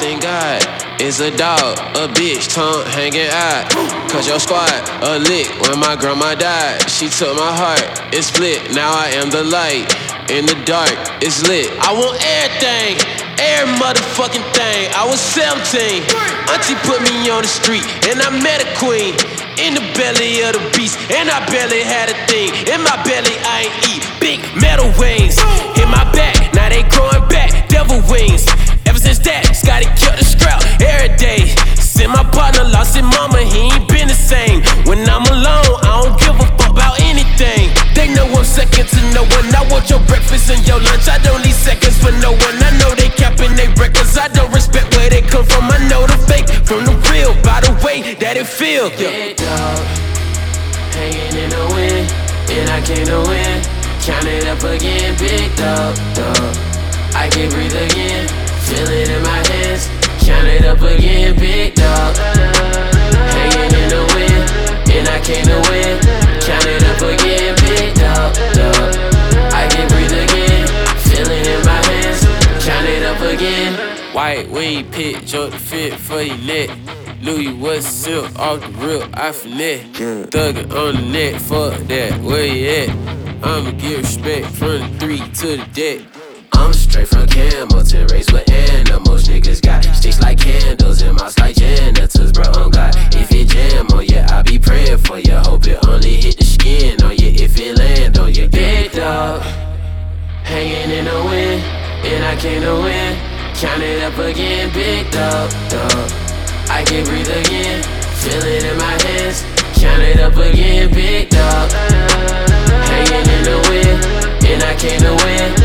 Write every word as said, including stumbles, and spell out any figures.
thank God it's a dog, a bitch, tongue hanging out. Cause your squad a lick when my grandma died. She took my heart, it's split, now I am the light. In the dark, it's lit. I want everything, every motherfucking thing. I was seventeen, auntie put me on the street, and I met a queen. In the belly of the beast, and I barely had a thing. In my belly, I ain't eat. Big metal wings in my back, now they growing back. Devil wings. Ever since that, Scotty killed the scrap every day. Since my partner lost his mama, he ain't been the same. When I'm alone, I don't give a fuck about anything. They know I'm second to no one. I want your breakfast and your lunch. I don't need seconds for no one. I know they capping they records. I don't respect where they come from. I know the fake from the real by the way that it feels. Big dog, hanging in the wind, and I came to win. Count it up again, big dog, dog. I can breathe again, feel it in my hands. Count it up again, big dog. Hanging in the wind, and I came to win. Count it up again, big dog, dog. I can breathe again, feel it in my hands. Count it up again. White wave pit, joke the fit for your neck. Louis was silk off the real, I finesse. Thuggin' on the net, fuck that, where you at? I'ma give respect from the three to the deck. I'm straight from Campbellton, raised with animals. Niggas got sticks like candles and mouths like janitors, bro. On God, if it jam on ya, I be praying for ya. Hope it only hit the skin on ya if it land on ya. Big dog, hanging in the wind, and I came to win. Count it up again, big dog, dog. I can breathe again, feel it in my hands. Count it up again, big dog. Hanging in the wind, and I came to win.